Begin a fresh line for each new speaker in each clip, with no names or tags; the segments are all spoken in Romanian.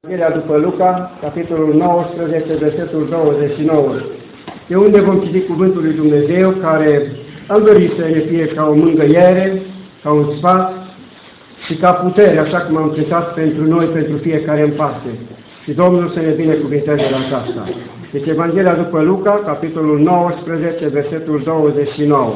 Evanghelia după Luca, capitolul 19, versetul 29, de unde vom citi cuvântul lui Dumnezeu, care am dorit să ne fie ca o mângâiere, ca un sfat și ca putere, așa cum am citat pentru noi, pentru fiecare în parte. Și Domnul să ne binecuvinteze la aceasta. Deci Evanghelia după Luca, capitolul 19, versetul 29.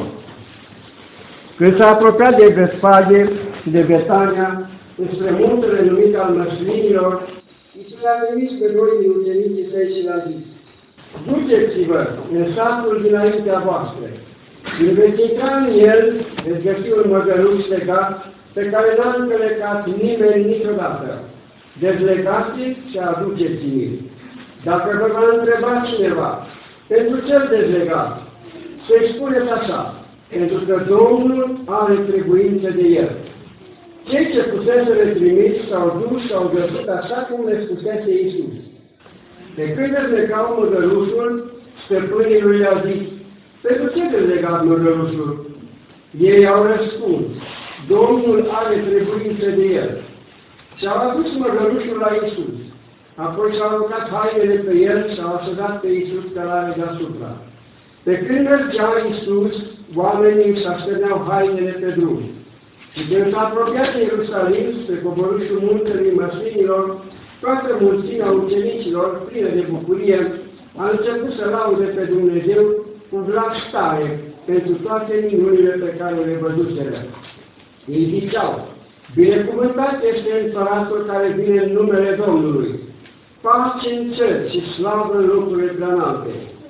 Când s-a apropiat de Betfage și de Betania, înspre muntele numit al Măslinilor, Iisus a trimis pe doi din ucenicii săi și le-a zis: duceți-vă în satul dinaintea voastră. Când veți intra în el, veți găsi un măgăruș legat, pe care n-a încălecat nimeni niciodată. Dezlegați-l și aduceți-l. Dacă vă va întreba cineva, pentru ce-l dezlegați, să-i spuneți așa: pentru că Domnul are trebuință de el. Cei ce fuseseră trimiși s-au dus și au găsit așa cum le spusese Iisus. De când dezlegau măgărușul, stăpânii lui i-au zis: pentru ce dezlegat măgărușul? Ei au răspuns: Domnul are trebuință de el. Și au adus măgărușul la Iisus. Apoi și-au aruncat hainele pe el și au așezat pe Iisus cărare deasupra. Pe când mergea Iisus, oamenii își așterneau hainele pe drum. Și când s-a apropiat de Ierusalim, spre coborâșul muntelui Măslinilor, toată mulțimea ucenicilor, plină de bucurie, a început să laude pe Dumnezeu cu glas tare pentru toate minunile pe care le văduseră. Ei ziceau: binecuvântat este Împăratul care vine în numele Domnului, pace în cer și slavă în locurile preanalte.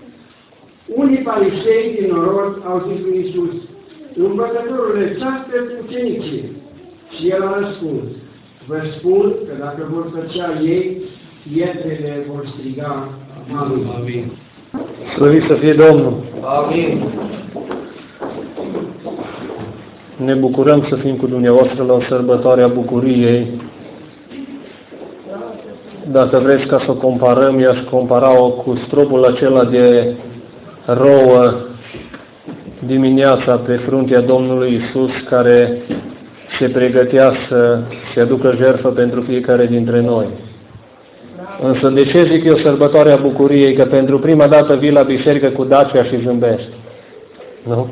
Unii farisei din norod au zis lui Iisus: învățătorule, ce-ați spus ucenicii? Și el a răspuns: vă spun că dacă vor făcea ei, pietrele vor striga amin. Amin.
Slăvit să fie Domnul!
Amin.
Ne bucurăm să fim cu dumneavoastră la sărbătoarea bucuriei. Dacă vreți ca să o comparăm, i-aș compara-o cu stropul acela de rouă dimineața pe fruntea Domnului Iisus, care se pregătea să se aducă jertfă pentru fiecare dintre noi. Însă de ce zic eu sărbătoarea bucuriei? Că pentru prima dată vii la biserică cu Dacia și zâmbești. Nu?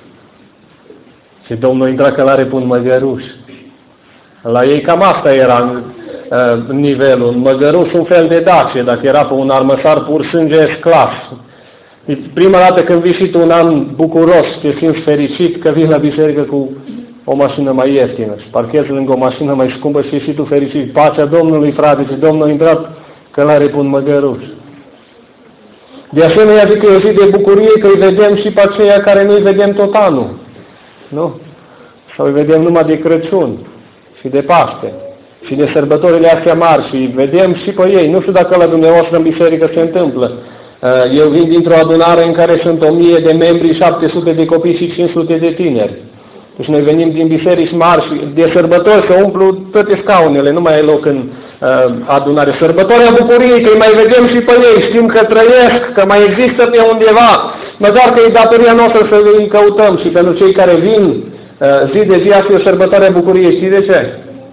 Și Domnul intra călare pe un măgăruș. La ei cam asta era nivelul. Un măgăruș, un fel de Dacia. Dacă era pe un armăsar pur sânge S-clas. Prima dată când vii și tu un an bucuros, te simți fericit că vii la biserică cu o mașină mai ieftină și parchezi lângă o mașină mai scumpă și ești și tu fericit. Pacea Domnului, frate, și Domnul a intrat călare pe un măgăruș. De asemenea, zic că e o zi de bucurie că îi vedem și pe aceia care nu îi vedem tot anul. Nu? Sau îi vedem numai de Crăciun și de Paște și de sărbătorile astea mari și îi vedem și pe ei. Nu știu dacă la dumneavoastră în biserică se întâmplă. Eu vin dintr-o adunare în care sunt 1000 de membri, 700 de copii și 500 de tineri. Deci noi venim din biserici mari și de sărbători să umplu toate scaunele, nu mai e loc în adunare. Sărbătoarea bucuriei, că îi mai vedem și pe ei, știm că trăiesc, că mai există pe undeva, măcar că e datoria noastră să îi căutăm. Și pentru cei care vin zi de zi, asta e o sărbătoare a bucuriei. Știi de ce?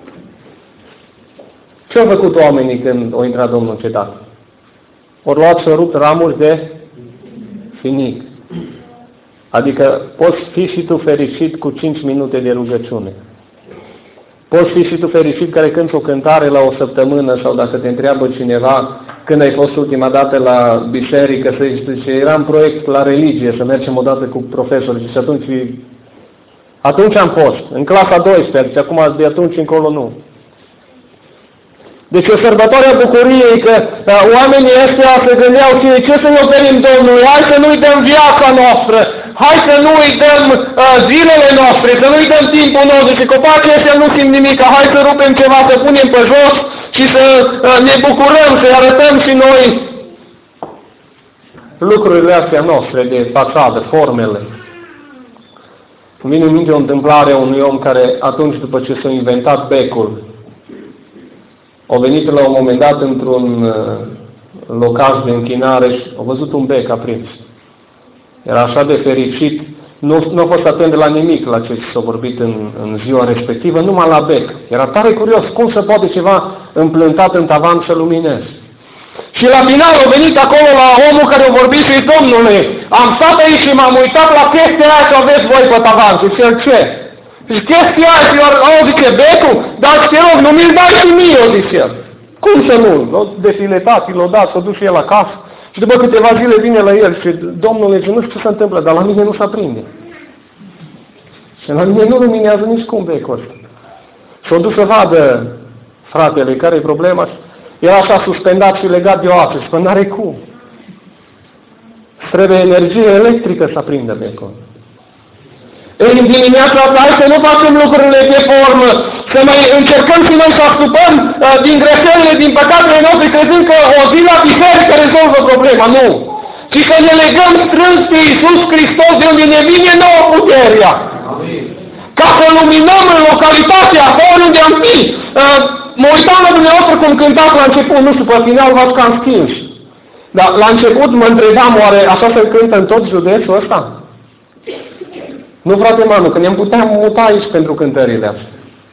Ce au făcut oamenii când au intrat Domnul în cetate? Ori luat și rupt ramuri de finic. Adică poți fi și tu fericit cu 5 minute de rugăciune. Poți fi și tu fericit care cânti o cântare la o săptămână sau dacă te întreabă cineva când ai fost ultima dată la biserică, să zice, era în proiect la religie, să mergem odată cu profesori și atunci am fost, în clasa 12, acum de atunci încolo nu. Deci o sărbătoare a bucuriei că oamenii ăștia se gândeau ce să-i oferim Domnului, hai să nu-i dăm viața noastră, hai să nu-i dăm zilele noastre, să nu-i dăm timpul nostru și copacii ăștia nu simt nimic, hai să rupem ceva, să punem pe jos și să ne bucurăm, să-i arătăm și noi lucrurile astea noastre de fațadă, formele. Îmi vine în minte o întâmplare a unui om care atunci după ce s-a inventat becul, au venit la un moment dat într-un locaș de închinare și au văzut un bec aprins. Era așa de fericit, nu a fost atent la nimic la ce s-a vorbit în ziua respectivă, numai la bec. Era tare curios cum se poate ceva împlântat în tavan să lumineze. Și la final a venit acolo la omul care a vorbit și Domnule, am stat aici și m-am uitat la chestia aia ce aveți voi pe tavan. Zice el, ce? Și chestia aia și zice, becul, dar te rog, nu mi-l dai și mie, o zice el. Cum să nu? L-a defiletat, l-a dat, s-a dus și el acasă. Și după câteva zile vine la el și Domnule, nu știu ce se întâmplă, dar la mine nu se aprinde. Și la mine nu luminează nici cum becul ăsta. Și-a dus să vadă fratele care e problema. Era așa suspendat și legat de o apă. Și n-are cum. Trebuie energie electrică să aprindă becul. În dimineața asta, hai să nu facem lucrurile de formă, să mai încercăm și noi să astupăm din greșelile, din păcatele noastre, crezând că o zi la biserică rezolvă problema. Nu! Și că ne legăm strâns pe Iisus Hristos, de unde ne vine nouă puterea. Ca să luminăm în localitatea acolo unde am fi. Mă uitam la dumneavoastră cum cântați la început, nu știu, pe final v-ați cam schimb. Dar la început mă întrebam, oare așa se cântă în tot județul ăsta? Nu, frate Manu, că ne-am putea muta aici pentru cântările astea.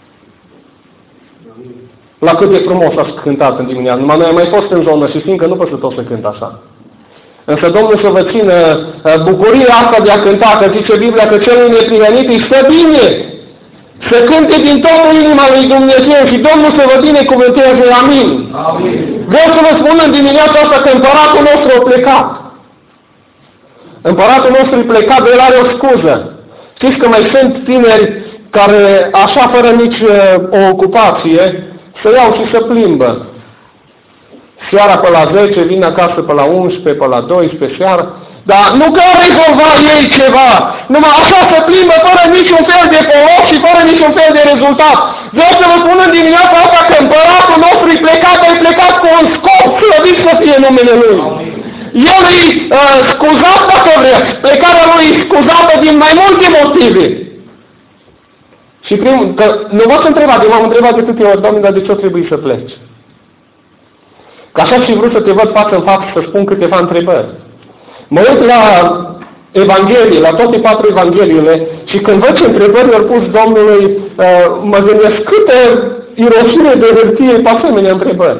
La cât de frumos ați cântat în dimineață. Numai noi am mai fost în zonă și știm că nu pot să tot să cânt așa. Însă Domnul să vă țină bucuria asta de a cânta, că zice Biblia că celui neprihănit îi stă bine. Să cânte din toată inima lui Dumnezeu și Domnul să vă binecuvânteze. Amin. Amin. Vreau să vă spun în dimineața asta că împăratul nostru a plecat. Împăratul nostru a plecat, de el are o scuză. Știți că mai sunt tineri care, așa fără nici o ocupație, să iau și să plimbă. Seara pe la 10, vin acasă pe la 11, pe la 12 seara. Dar nu că au rezolvat ei ceva, numai așa se plimbă fără niciun fel de folos și fără niciun fel de rezultat. Vreau să vă spun în dimineața asta că împăratul nostru e plecat cu un scop, slăvit să fie numele Lui. El e scuzat, dacă vreți, plecarea lui e scuzată din mai multe motive. Și că nu v-ați întrebat, eu m-am întrebat de câte ori, Doamne, dar de ce trebuie să pleci? Că așa și vreau să te văd față în față să spun câteva întrebări. Mă uit la Evanghelie, la toate 4 Evangheliile și când văd ce întrebări i-au pus Domnului, mă gândesc câte irosire de hârtie pe asemenea întrebări.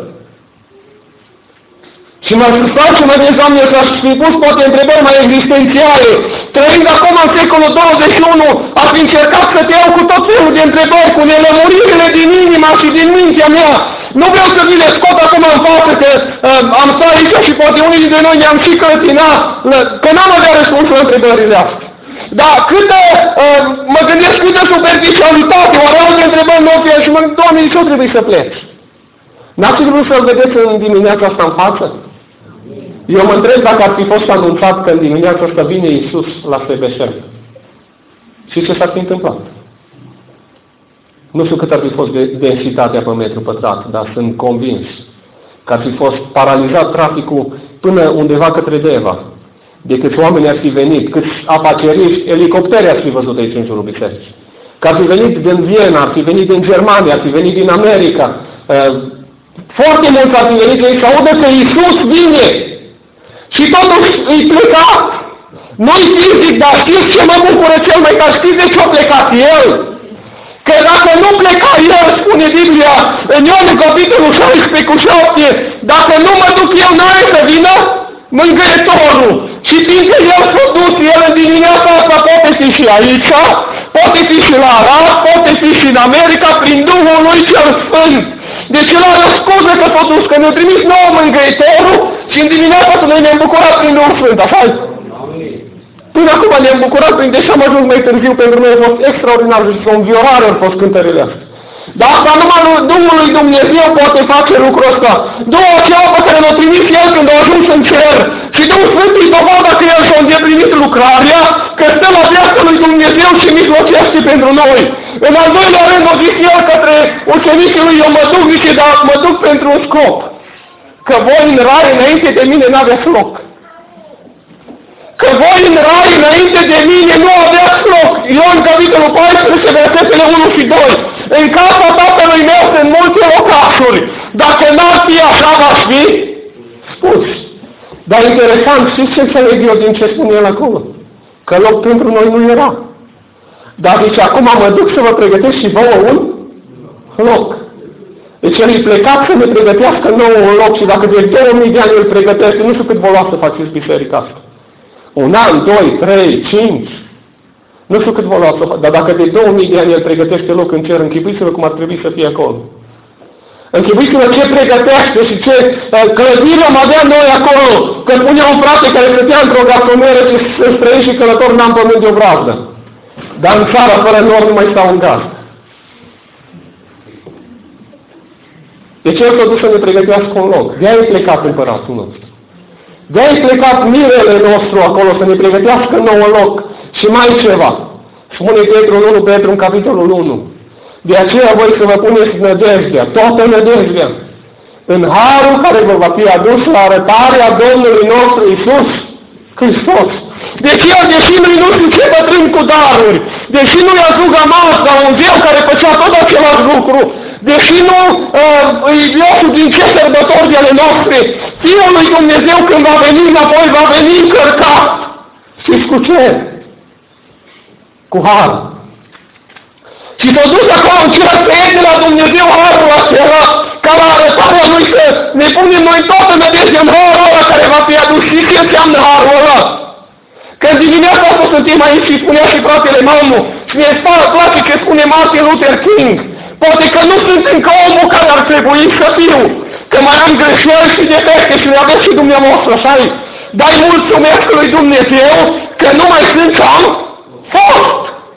Și m-a susținut și mă gândesc, Doamne, să-aș fi pus poate întrebări mai existențiale. Trăind acum în secolul 21, aș fi încercat să te iau cu tot felul de întrebări, cu nelămuririle din inima și din mintea mea. Nu vreau să vi le scot acum în față, că am stat aici și poate unii dintre noi ne-am și clătinat, că n-am avea răspuns la întrebările astea. Dar mă gândesc câtă superficialitate, oare alte întrebări nu fie și mă gândesc, Doamne, de ce trebuie să pleci? N-ați vrut să-L vedeți în dimineața asta în față? Eu mă întreb dacă ar fi fost anunțat că în dimineața asta vine Iisus la Sebeșen. Și ce s-ar fi întâmplat? Nu știu cât ar fi fost densitatea pe metru pătrat, dar sunt convins că ar fi fost paralizat traficul până undeva către Deva. De câți oameni ar fi venit, câți afaceriști, elicoptere ar fi văzut aici în jurul bisericii. Că ar fi venit din Viena, ar fi venit din Germania, ar fi venit din America. Foarte mulți ar fi venit de aici să audă că Iisus vine. Și totuși îi pleca. Nu-i fizic, dar știți ce mă bucură cel mai tare? Știți de ce a plecat El? Că dacă nu pleca El, spune Biblia, în Ioan capitolul 16 cu 7, dacă nu mă duc eu, n-are să vină mângâietorul. Și fiindcă El s-a dus, El în dimineața asta poate fi și aici, poate fi și la Arad, poate fi și în America, prin Duhul Lui Cel Sfânt. Deci El are o scuză că s-a dus, că ne-a trimis nouă mângâietorul și în dimineața asta noi ne-am bucurat prin Duhul Sfânt, așa-i? Până acum ne-am bucurat prin, deși am ajuns mai târziu, pentru noi a fost extraordinar și o înviorare au fost cântările astea. Dar asta numai Duhul lui Dumnezeu poate face lucrul ăsta. Duhul acela pe care l-a trimis El când a ajuns în cer. Și Duhul Sfânt îi dovadă că El și-a îndeplinit lucrarea, că stă la dreapta lui Dumnezeu și mijlocește pentru noi. În al doilea rând a zis El către ucenicii lui, eu mă duc, zice, dar mă duc pentru un scop. Că voi în rai înainte de mine n-aveți loc. Că voi în rai înainte de mine nu aveați loc. Ioan capitolul 14, versetele 1 și 2. În casa Tatălui meu sunt multe locașuri. Dacă n-ar fi așa, v-aș fi spus. Dar interesant, știți ce înțeleg eu din ce spune el acolo? Că loc pentru noi nu era. Dar zice, acum mă duc să vă pregătesc și vouă un loc.
Deci El e plecat să ne pregătească nou un loc și dacă de 2000 de ani îl pregătește, nu știu cât vă lua să faceți biserica asta. 1 an, 2, 3, 5, nu știu cât vă lua să faceți, dar dacă de 2000 de ani El pregătește loc în cer, închipuiți-vă cum ar trebui să fie acolo. Închipuiți-vă ce pregătește și ce clădire am avea noi acolo, că punea un frate care stătea într-o gasomeră și străini și călători n-am pământ de o brazdă. Dar în țara fără nord nu mai stau în gaz. Deci El s-a dus să ne pregătească un loc. De-aia e plecat împăratul nostru. De-aia e plecat mirele nostru acolo să ne pregătească un nou loc. Și mai ceva. Spune Petru în 1 Petru în capitolul 1. De aceea voi să vă puneți nădejdea, toată nădejdea, în harul care vă va fi adus la arătarea Domnului nostru Iisus Hristos. Deci El, deși noi nu știu ce bătrân cu daruri, deși nu i-a zugamat la un zeu care făcea tot același lucru, deși nu îi Iosul din ce sărbători de ale noastre, Fiul lui Dumnezeu când va veni înapoi, va veni încărcat. Știți cu ce? Cu har. Și s-a dus acolo în cer să iei de la Dumnezeu harul acela, ca la arătarea Lui să ne punem noi toată nădejde în harul ăla care va fi adus. Și ce înseamnă harul ăla? Că în dimineața asta suntem aici și spunea și fratele Mamu, și ne place ce spune Martin Luther King. Poate că nu sunt încă omul care ar trebui să fiu, că mai am greșeli și defecte și le aveți și dumneavoastră, așa-i. Dar îi mulțumesc lui Dumnezeu că nu mai sunt ce am fost.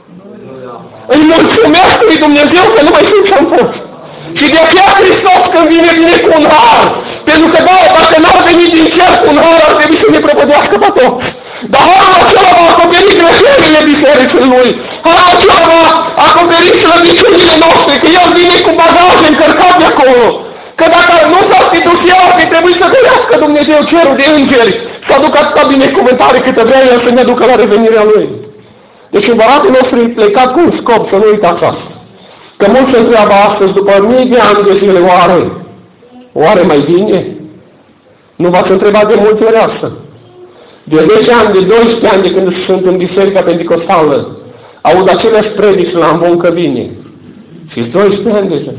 Îi mulțumesc lui Dumnezeu că nu mai sunt ce am fost. Și de aceea Hristos când vine cu un har. Pentru că dacă n-ar veni din cer cu un har, ar trebui să ne prăpădească pe toți. Dar harul acela va acoperi greșelile bisericii Lui. Harul acela va acoperi slăbiciunile noastre, că El vine cu bagaje încărcate acolo. Că dacă nu s-ar fi dus El, ar fi trebuit să gărească Dumnezeu cerul de îngeri, să aducă atâta binecuvântare câtă vrea El să ne aducă la revenirea Lui. Deci împăratul nostru e plecat cu un scop, să nu uitați asta. Că mulți se întreabă astăzi, după 1000 de ani de zile, oare mai bine? Nu v-ați întrebat de multe ori asta. De 10 ani, de 12 ani de când sunt în Biserica Pentecostală, aud aceleași predici la Ambon Căbine. Și 12 ani deja.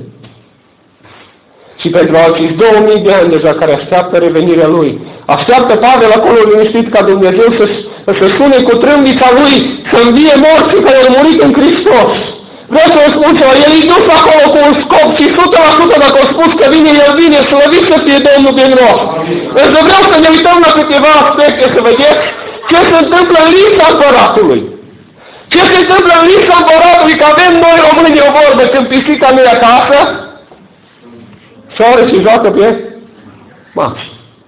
Și pentru alții 2000 de ani deja care așteaptă revenirea Lui. Așteaptă Pavel acolo liniștit ca Dumnezeu să sune cu trâmbița Lui, să învie morții care au murit în Hristos. Vreau să vă spun ceva, El e dus acolo cu un scop și 100% dacă au spus că vine, El vine, slăvit să fie Domnul din nou. Însă vreau să ne uităm la câteva aspecte, să vedeți ce se întâmplă în lista împăratului. Ce se întâmplă în lista împăratului, că avem noi români o vorbă, când pisica nu e acasă, soare și joacă pe masă.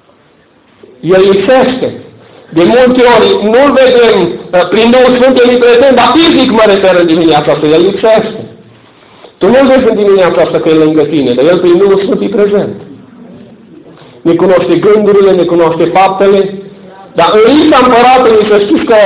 El lipsește. De multe ori nu-L vedem prin Duhul Sfânt, El îi prezent, dar fizic mă refer în dimineața asta, El lipsește. Tu nu-L vezi în dimineața asta că El e lângă tine, dar El prin Duhul Sfânt e prezent. Ne cunoaște gândurile, ne cunoaște faptele, dar în lista împăratului să știți că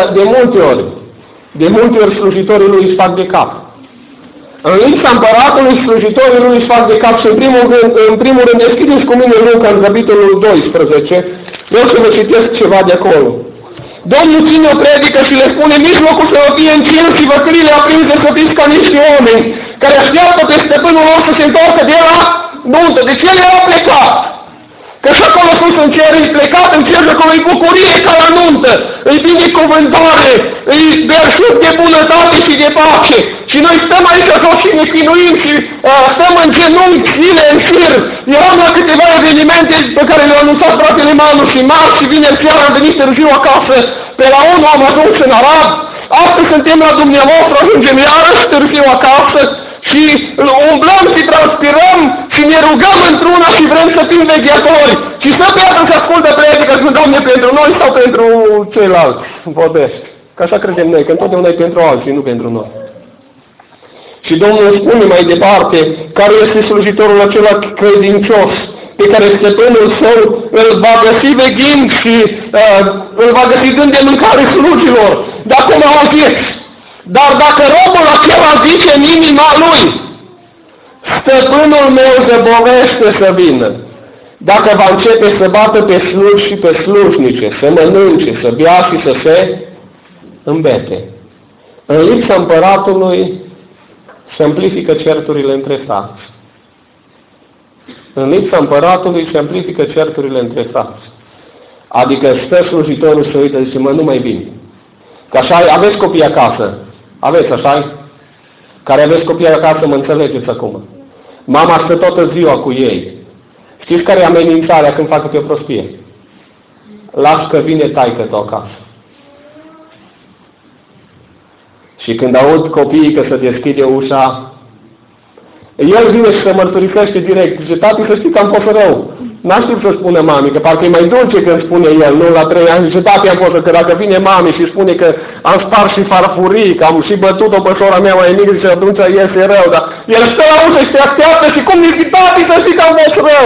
de multe ori slujitorii Lui își fac de cap. În lista împăratului slujitorii Lui își fac de cap și în primul rând deschideți cu mine Luca în capitolul 12, vreau să vă citesc ceva de acolo. Domnul ține o predică și le spune, mijlocul să vă fie încins și văcările aprinse să fiți ca niște oameni care așteaptă pe stăpânul lor să se întoarcă de la nuntă. Deci El era plecat. Că și acolo sus în cer, e plecat în cer, acolo e bucurie ca la nuntă, îi binecuvântare, îi berșug de bunătate și de pace. Și noi stăm aici jos și ne chinuim și stăm în genunchi zile în șir. Eram la câteva evenimente pe care le-au anunțat fratele Manu și marți și vineri seara am venit târziu acasă. Pe la 1 am ajuns în Arad. Astăzi suntem la dumneavoastră, ajungem iarăși târziu acasă. Și umblăm și transpirăm și ne rugăm într-una și vrem să fim vegheatori. Și să piatră să ascultă predică, sunt Doamne pentru noi sau pentru ceilalți. Vorbesc. Că așa credem noi, că întotdeauna e pentru alții, nu pentru noi. Și Domnul spune mai departe, care este slujitorul acela credincios, pe care stăpânul său îl va găsi veghind și îl va găsi dând de mâncare slujilor. Dar cum auziți? Dar dacă robul acela zice în inima lui, stăpânul meu zăbovește să vină, dacă va începe să bată pe sluji și pe slujnice, să mănânce, să bea și să se îmbete. În lipsa împăratului se amplifică certurile între frați. În lipsa împăratului se amplifică certurile între frați. Adică stă slujitorul și uită, zice, mă, nu mai vin. Că așa aveți copii acasă. Aveți, așa care aveți copii acasă, mă înțelegeți acum. Mama stă toată ziua cu ei. Știți care e amenințarea când fac o prostie? Las că vine taică-tu acasă. Și când aud copiii că se deschide ușa, el vine și se mărturisește direct. Zice, tati, să știi că am fost rău. N-a știut să spună mami, că parcă e mai dulce când spune el, nu la 3 ani. Zice, tati, am fost, că dacă vine mami și spune că am spart și farfurii, că am și bătut-o pe sora mea mai mică, zice, atunci iese rău. Dar el stă la ușă și te așteaptă și cum zice, tati, să știi că am fost rău.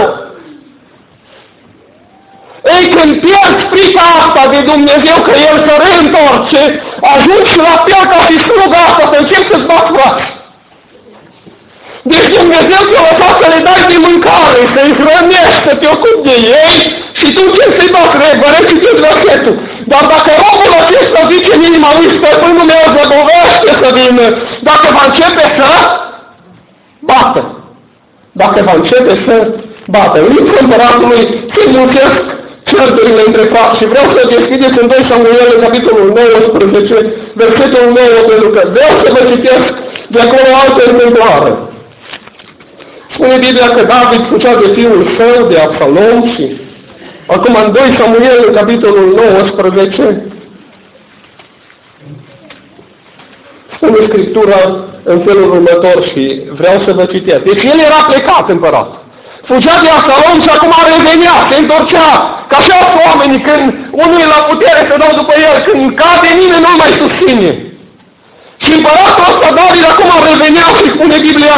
Ei, când pierzi frica asta de Dumnezeu că El se reîntorce, ajungi la fel ca și sluga asta, să începi să-ți bați frați. Deci Dumnezeu te-a lăsat să le dai de mâncare, să-i hrănești, să te ocupi de ei și tu începi să-i bați rebăre și te-ți versetul. Dar dacă robul acesta zice în inima lui, stăpânul meu zăbovește să vină, dacă va începe să bată. Dacă va începe să bată. În lipsa împăratului se mulțesc certurile între frați și vreau să deschideți în 2 Samuel, în capitolul 19, versetul 9, pentru că vreau să vă citesc de acolo o altă exemplară. Spune Biblia că David fugea de fiul său, de Absalom, și acum în 2 Samuel, în capitolul 19, spune Scriptura în felul următor și vreau să vă citesc. Deci el era plecat, împărat. Fugea de Absalom și acum revenea, se întorcea, ca așa oamenii, când unul e la putere să dau după el, când cade nimeni nu mai susține. Și împăratul ăsta, David, acum revenea și spune Biblia,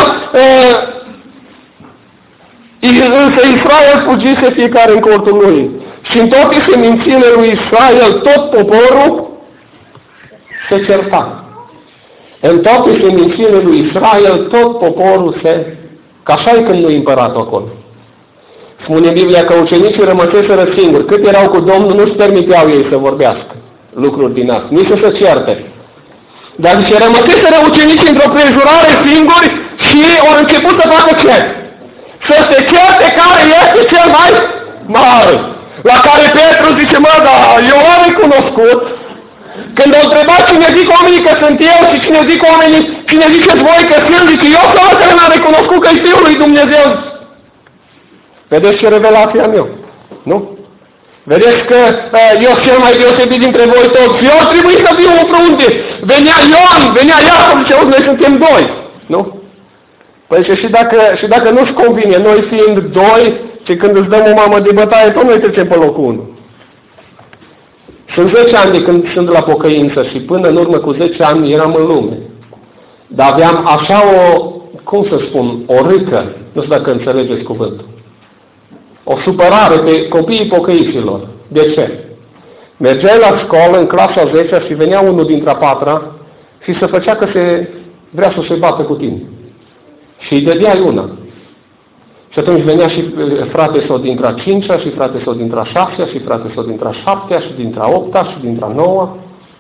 însă Israel fugise fiecare în cortul lui. Și în toate semințile lui Israel, tot poporul se certa. În toate semințile lui Israel, tot poporul se... Că așa e când nu-i împăratul acolo. Spune Biblia că ucenicii rămăseseră singuri. Cât erau cu Domnul, nu-și permiteau ei să vorbească lucruri din astea, nici să se certe. Dar zice, rămăseseră ucenicii într-o prejurare singuri și au început să facă ce? Să se certe care este cel mai mare. La care Petru zice, mă, dar eu l-am recunoscut. Când au întrebat cine zic oamenii că sunt eu și cine zic oamenii, cine ziceți voi că sunt, zice, eu sunt ăla care l-am recunoscut că e Fiul lui Dumnezeu. Vedeți ce revelație am eu? Nu? Vedeți că eu sunt cel mai deosebit dintre voi toți. Eu trebuie să fiu un frunte. Venea Ioan, venea Iacov, zice, noi suntem doi. Nu? Păi și dacă nu-ți convine, noi fiind doi, și când îți dăm o mamă de bătaie, tot noi trecem pe locul 1. Sunt 10 ani de când sunt la pocăință și până în urmă cu 10 ani eram în lume. Dar aveam așa o, cum să spun, o râcă, nu știu dacă înțelegeți cuvântul, o supărare pe copiii pocăiților. De ce? Mergeai la școală în clasa 10 și venea unul dintre a 4-a și se făcea că vrea să se bată cu tine. Și îi dădeai una. Și atunci venea și frate sau dintre a 5-a, și frate sau dintre a 6-a, și frate sau dintre a 7-a, și dintre a 8-a, și dintre a 9-a.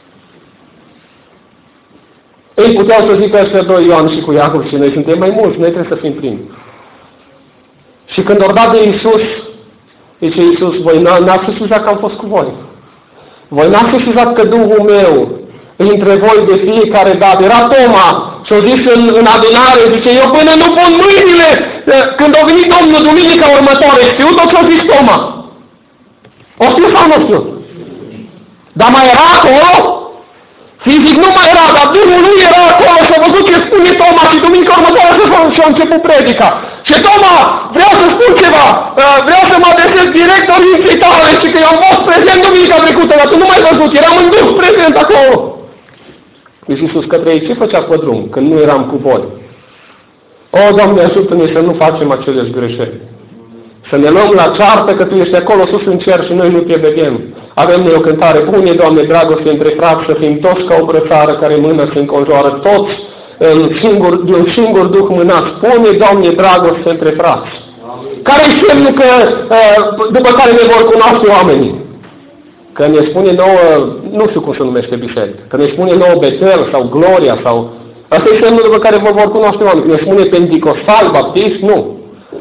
Ei puteau să zică ăștia doi, Ioan și cu Iacov, și noi suntem mai mulți, noi trebuie să fim primi. Și când au dat de Iisus, zice Iisus, voi n-ați sesizat că am fost cu voi. Voi n-ați sesizat că Duhul meu între voi de fiecare dată. Era Toma și-o zis în adunare, zice, eu până nu pun mâinile, când a venit Domnul duminica următoare, știu tot ce-o zis Toma. O știu sau nu știu? Dar mai era acolo? Fizic nu mai era, dar Duhul lui era acolo și a văzut ce spune Toma și duminica următoare și-a început predica. Și Toma, vreau să spun ceva, vreau să mă adresez direct orientei tale și că eu am fost prezent duminica trecută, dar tu nu m-ai văzut, eram în Duh prezent acolo. Zice Iisus către ei, ce făcea pe drum când nu eram cu voi? O, Doamne, ajută-ne să nu facem aceleși greșeli. Să ne luăm la ceartă că Tu ești acolo sus în cer și noi nu te vedem. Avem noi o cântare, pune, Doamne, dragoste între frați, să fim toți ca o brățară care mână se înconjoară, toți de un singur Duh mânați. Pune, Doamne, dragoste între frați. Care-i semnul că, după care ne vor cunoaște oamenii? Că ne spune nouă, nu știu cum se numește biserică, că ne spune nouă Betel sau Gloria sau... Asta e semnul după care vă vor cunoaște oamenii. Ne spune Pentecostal, Baptist, nu.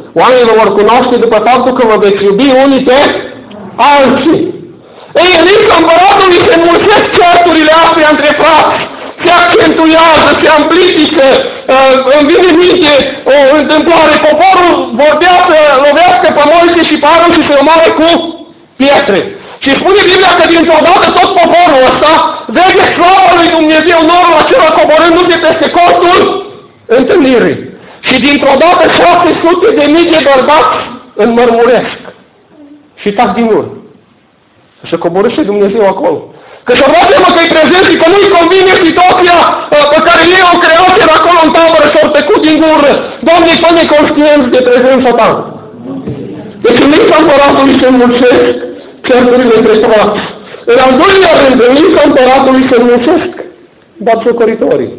Oamenii vă vor cunoaște după faptul că vă veți iubi unii pe alții. Ei, în lista împăratului se înmulțesc certurile astea între frați, se accentuează, se amplifică, îmi vine în minte o întâmplare, poporul vorbea să lovească pe Moise și pe Aron și să omoare cu pietre. Și spune Biblia că dintr-o dată tot poporul ăsta vede slava lui Dumnezeu, norul acela coborându-se peste cortul întâlnirii. Și dintr-o dată 600.000 de bărbați înmărmuresc și tac din urmă. Și coborâște Dumnezeu acolo. Că și-o dat seama că-i prezent și că nu-i convine situația pe care ei o creat acolo în tabără și-o tăcut din gură. Doamne, fă-ne conștienți de prezența Ta. Deci în lista împăratului se înmulțesc certurile între frați. În al doilea rând, în lista împăratului se înmulțesc batjocoritorii.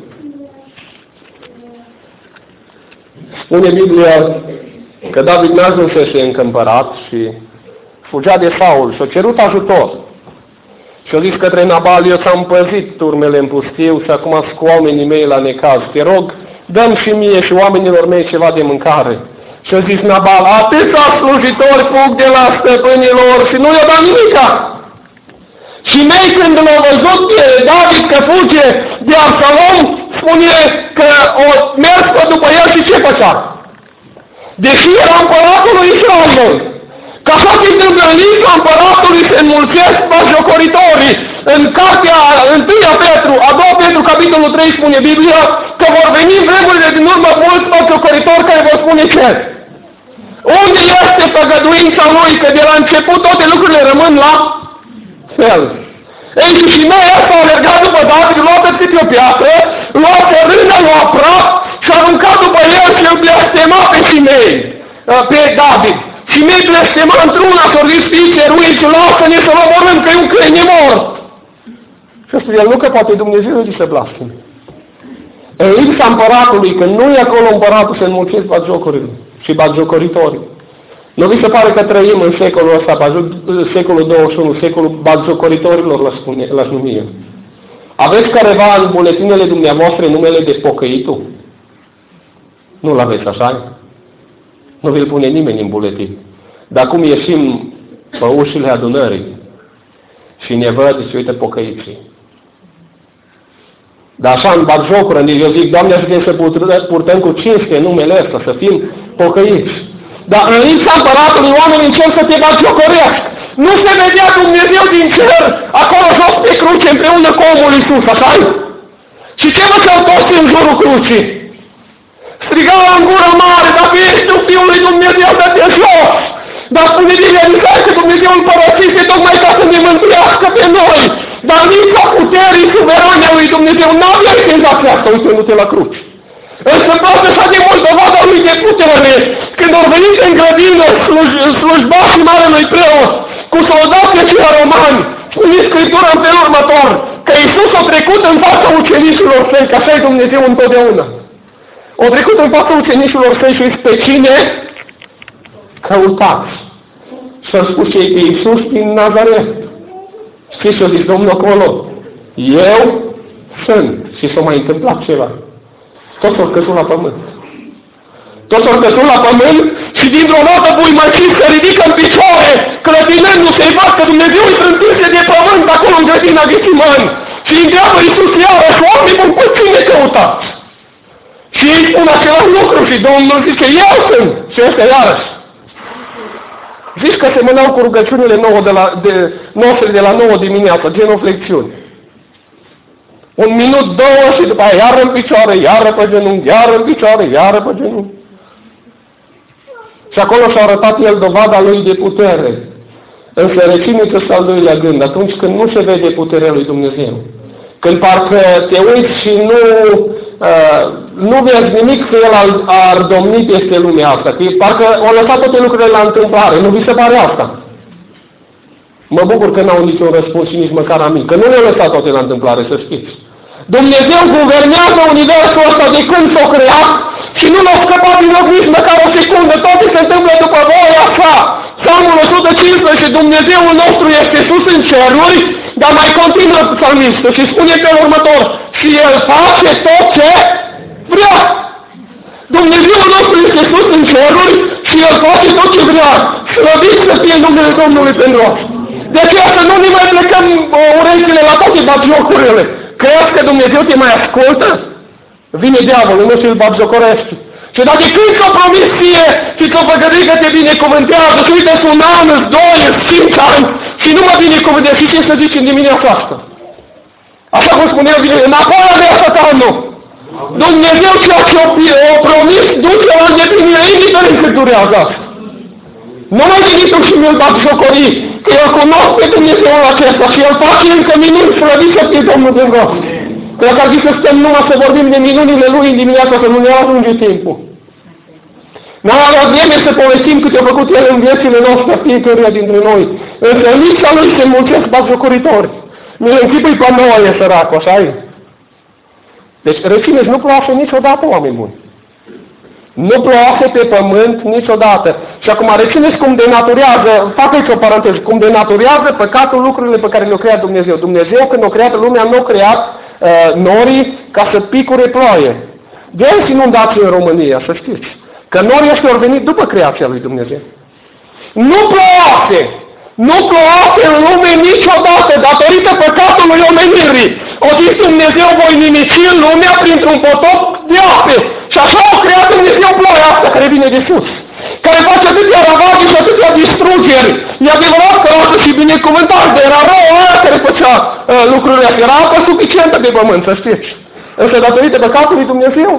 Spune Biblia că David n-a ajunsese încă împărat și fugea de Saul și-a cerut ajutor. Și-a zis către Nabal, eu ți-am păzit turmele în pustiu și acum sunt cu oamenii mei la necaz. Te rog, dă-mi și mie și oamenilor mei ceva de mâncare. Și-a zis Nabal, atâția slujitori fug de la stăpânilor și nu i-a dat nimica. Și mei când l-au văzut pe David că fuge de Absalom, spune că o mers pe după el și ce făcea? Deși era împăratul lui Israel. Ca așa se întâmplă în lista împăratului se înmulțesc batjocoritorii. În cartea 1 Petru, a 2 Petru, capitolul 3, spune Biblia că vor veni vremurile din urmă mulți batjocoritori care vor spune ce? Unde este făgăduința lui că de la început toate lucrurile rămân la fel? Ei, și noi asta a alergat după David, luat pe câte o piatră, luat pe rână, luat praf și a aruncat după el și îl blestema pe Simei, pe David. Și mi-i blestema într-una, s-o zis fii ceruit și lasă-ne să vă morâm, că e un câine mort. Și ăsta el nu că poate Dumnezeu îi se blastime. În lipsa împăratului, când nu e acolo împăratul, se înmulțesc batjocorile și batjocoritorii. Nu vi se pare că trăim în secolul ăsta, secolul 21, secolul batjocoritorilor, l-aș numi eu. Aveți careva în buletinele dumneavoastră numele de pocăitul? Nu-l aveți, așa? Nu vi-l pune nimeni în buletin. Dar cum ieșim pe ușile adunării și ne văd și uite pocăiții. Dar așa în batjocură, eu zic, Doamne, ajută să purtăm cu cinste numele ăsta, să fim pocăiți. Dar în lipsa împăratului oamenii încep să te batjocorească. Nu se vedea Dumnezeu din cer, acolo jos pe cruce, împreună cu omul Iisus, așa-i? Și ce făceau toți în jurul crucii? Strigau în gură mare, dacă ești tu Fiul lui Dumnezeu, dă-te jos! Dar spune Biblia, că Dumnezeu împărățise tocmai ca să ne mântuiască pe noi. Dar lipsa puterii suverane a lui Dumnezeu n-avea senzația asta, uitându-te la cruce. Însă poate așa de mult dovada lui de putere, când au venit în grădină slujbașii marelui preot, cu soldații și romani, spune Scriptura în felul următor, că Iisus a trecut în fața ucenicilor săi, că așa e Dumnezeu întotdeauna. A trecut în fața ucenicilor săi și pe cine căutați. Și a spus ei pe Iisus din Nazaret. Știți ce a zis Domnul acolo? Eu sunt. Și s-a mai întâmplat ceva. Toți s-au căzut la pământ. Toți s-au căzut la pământ și dintr-o dată buimăciți se ridică în picioare, clătinându-se, îi văd că Dumnezeu îi trântinse de pământ acolo în grădina Ghețimani. Și îi întreabă Iisus iarăși, oameni buni, pe cine căutați? Și ei spun același lucru și Domnul zice, eu sunt. Și ăsta iarăși. Zici că semănau cu rugăciunile noastre de la 9 dimineața, genuflexiuni. 1 minut, 2 și după aia iară în picioare, iară pe genunchi, iară în picioare, iară pe genunchi. Și acolo și-a arătat el dovada lui de putere. Însă rețineți-ăsta al doilea gând, atunci când nu se vede puterea lui Dumnezeu. Când parcă te uiți și nu vezi nimic că El ar domni peste lumea asta, că parcă au lăsat toate lucrurile la întâmplare, nu vi se pare asta? Mă bucur că n-au niciun răspuns și nici măcar a mine, că nu le-au lăsat toate la întâmplare, să știți. Dumnezeu guvernează universul ăsta de când s-o creat și nu l-a scăpat din loc nici măcar o secundă, toate se întâmplă după voia sa. Psalmul 115, Dumnezeul nostru este sus în ceruri, dar mai continuă psalmistul și spune pe următor, și El face tot ce vrea. Dumnezeul nostru este sus în ceruri și El face tot ce vrea. Slăvit să fie numele Domnului pentru asta. De aceea să nu ne mai plecăm urechile la toate batjocurile. Crezi că Dumnezeu te mai ascultă? Vine diavolul, nu și-l batjocorește. Și dacă când ți-o promis ție și ți-o făgădui că te binecuvântează și uite un an, 2, 5 ani și nu mă binecuvântează, și ce să zici în dimineața asta? Așa cum spune eu, vine înapoi a mea, satanul. Dumnezeu ceea ce o promis duce la îndeplinire, indiferent cât durează asta. Nu mai veni tu și mi-l bat jocorii, că eu cunosc pe Dumnezeul acesta și El face încă minuni, slăvit să fie Domnul de vreau. Că dacă ar fi să stăm numai să vorbim de minunile Lui în dimineața, să nu ne ajunge timpul. N-am avut vreme să povestim cât a făcut El în viețile noastre, fiecăruia dintre noi. Însă în lipsa Lui se mulțesc batjocoritori. Mi-l închipui pe nouă e săracul, așa-i? Deci, rețineți, nu ploașă niciodată, oameni buni. Nu ploașă pe pământ niciodată. Și acum rețineți cum denaturează, fac aici o paranteză, cum denaturează păcatul lucrurile pe care le-a creat Dumnezeu. Dumnezeu, când a creat lumea, nu a creat norii ca să picure ploaie. De-aia sunt inundații în România, să știți. Că norii ăștia au venit după creația lui Dumnezeu. Nu ploașă! Nu ploașă în lume niciodată, datorită păcatului omenirii. O zis Dumnezeu, voi nimici în lumea printr-un potop de ape. Și așa a creat Dumnezeu ploaia asta care vine de sus. Care face atâtea ravagii și atâtea distrugeri. E adevărat că lasă și binecuvântare, dar era rău aia care făcea lucrurile astea. Era apă suficientă pe pământ, să știți. Însă datorită păcatului Dumnezeu,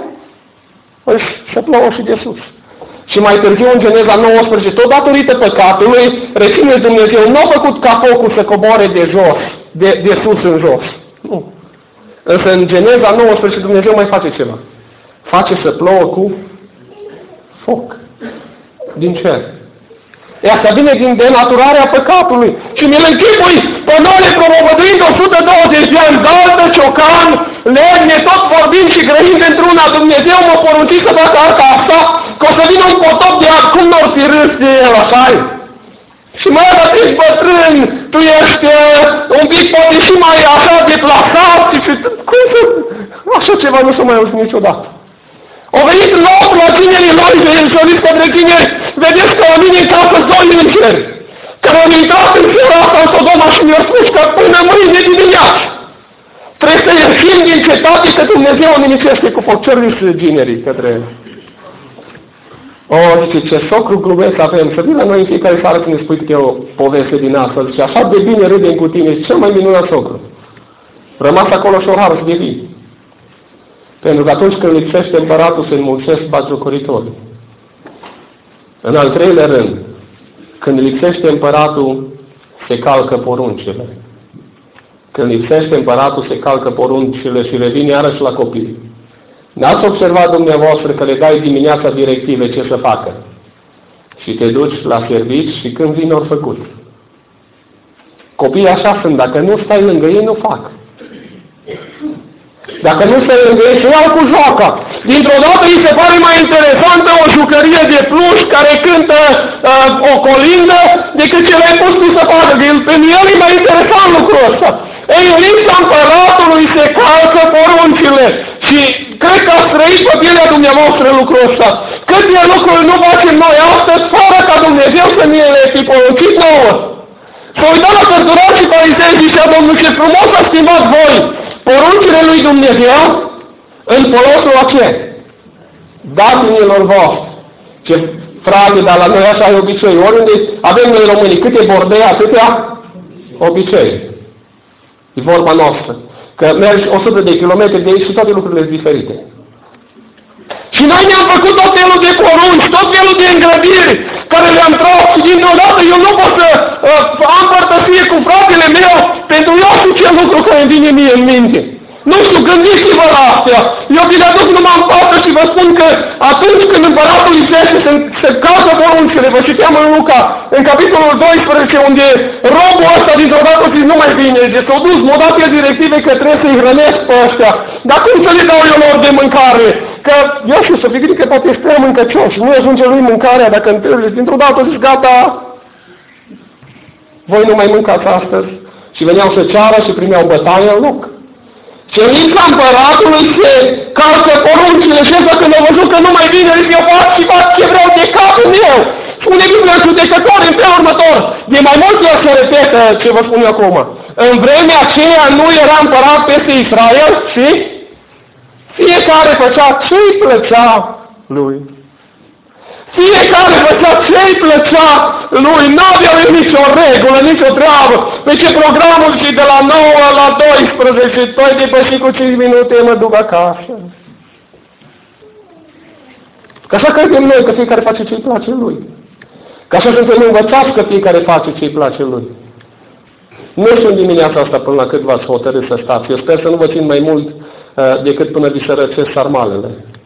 se plouă și de sus. Și mai târziu în Geneza 19, tot datorită păcatului, rețineți, Dumnezeu nu a făcut ca focul să coboare de jos, de sus în jos. Nu. Însă în Geneza 19 Dumnezeu mai face ceva. Face să plouă cu foc. Din cer. E asta vine din denaturarea păcatului. Și mi-l închipui pe noi le propovăduind 120 de ani, daltă, ciocan, lemne, tot vorbind și grăind într-una. Dumnezeu mă porunci să facă arca asta, că o să vină un potop de act. Cum n-or fi râs de el, așa-i? Și mai dacă ești bătrân, tu ești un pic poate și mai așa deplasat și cum să... Așa ceva nu s-a mai auzit niciodată. Au venit loc la tinerii lor și au zis către tineri, vedeți că la mine în casă doi îngeri, care au intrat în seara asta în Sodoma și mi-au spus că până mâine dimineață trebuie să ieșim din cetate că Dumnezeu o nimicește cu foc. Ce râs ginerii către el? O, zice, ce socru glumesc avem, să vii la noi în fiecare seară când ne spui câte o poveste din asta, zice, așa de bine râdem cu tine, cel mai minunat socru. Rămas acolo și o hară de vii. Pentru că atunci când lipsește împăratul, se înmulțesc batjocoritorii. În al treilea rând, când lipsește împăratul, se calcă poruncile. Când lipsește împăratul, se calcă poruncile și revin iarăși la copii. N-ați observat dumneavoastră că le dai dimineața directive ce să facă. Și te duci la servici și când vin ori făcut. Copiii așa sunt, dacă nu stai lângă ei, nu fac. Dacă nu se lângăiește, iau cu joaca. Dintr-o dată îi se pare mai interesantă o jucărie de pluș care cântă o colindă decât ce l-ai pus tu să facă. Pentru el e mai interesant lucrul ăsta. Ei, în lipsa împăratului se calcă poruncile. Și cred că ați trăit pe pielea dumneavoastră lucrul ăsta. Câte lucruri nu facem noi astăzi, fără ca Dumnezeu să ne le fi poruncit nouă. S-a uitat la cărturari și farisei și zicea, Domnul, ce frumos a schimbat voi poruncile lui Dumnezeu în folosul a ce? Datinilor voastre. Ce frate, dar la noi așa e obicei. Oriunde avem noi românii câte bordei, atâtea obicei. E vorba noastră. Că mergi 100 de kilometri de aici și toate lucrurile sunt diferite. Și noi ne-am făcut tot felul de porunci, tot felul de îngrădiri care le-am tras și dintr-o dată eu nu pot să am părtășie cu fratele meu pentru eu știu ce lucru care îmi vine mie în minte. Nu știu, gândiți-vă la astea. Eu vi le aduc numai în față și vă spun că atunci când împăratul iubește se casă poruncile, vă citeam în Luca, în capitolul 12, unde robul ăsta dintr-o dată zice, nu mai vine, deci s-au dus, m-au dat el directive că trebuie să-i hrănesc pe ăștia. Dar cum să le dau eu lor de mâncare? Că, eu știu, să fi gândit că poate ești prea mâncăcioși, nu ajunge lui mâncarea dacă întâlneți, dintr-o dată zici, gata, voi nu mai mâncați astăzi. Și veneau să ceară și primeau bătaie în loc. Și în lipsa împăratului se calcă poruncile și ăsta când au văzut că nu mai vine, zic, eu fac și fac ce vreau de capul meu. Spune Biblia judecător în felul următor. De mai multe ori se repetă ce vă spun eu acum. În vremea aceea nu era împărat peste Israel și fiecare făcea ce-i plăcea lui. Fiecare făcea ce-i plăcea lui, n-avea nicio regulă, nicio treabă. Pe ce programul și de la 9 la 12, toi depășit cu 5 minute, mă duc acasă. Că așa credem noi, că fiecare face ce-i place lui. Că așa suntem învățați că fiecare face ce-i place lui. Nu știu în dimineața asta până la cât v-ați hotărât să stați. Eu sper să nu vă țin mai mult decât până vi se răcesc sarmalele.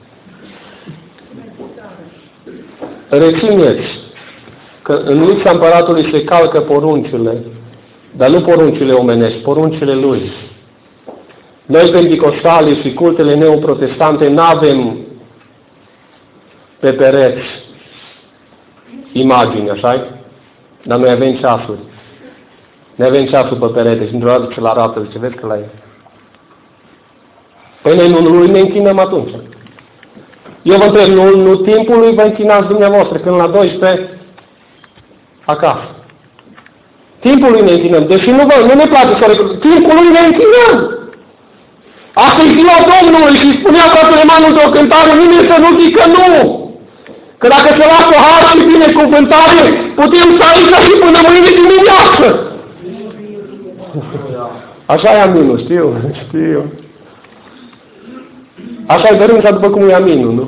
Rețineți că în lipsa împăratului se calcă poruncile, dar nu poruncile omenești, poruncile lui. Noi, penticostalii și cultele neoprotestante, n-avem pe pereți imagini, așa-i? Dar noi avem ceasuri. Noi avem ceasul pe perete și într-o dată ce-l arată, zice, vezi că la el. Păi noi nu lui ne închinăm atunci. Eu vă întreb, nu timpului vă închinați dumneavoastră când la 12 acasă. Timpului ne închinăm. Deși nu ne place să recunosc. Timpului ne închinăm. Asta e ziua Domnului și spunea fratele Manu într-o cântare, nimeni să nu zică nu. Că dacă se lasă har și binecuvântare, putem să aici și până mâine dimineață. Așa e aminul, știu. Așa e dărânța după cum e aminul, nu?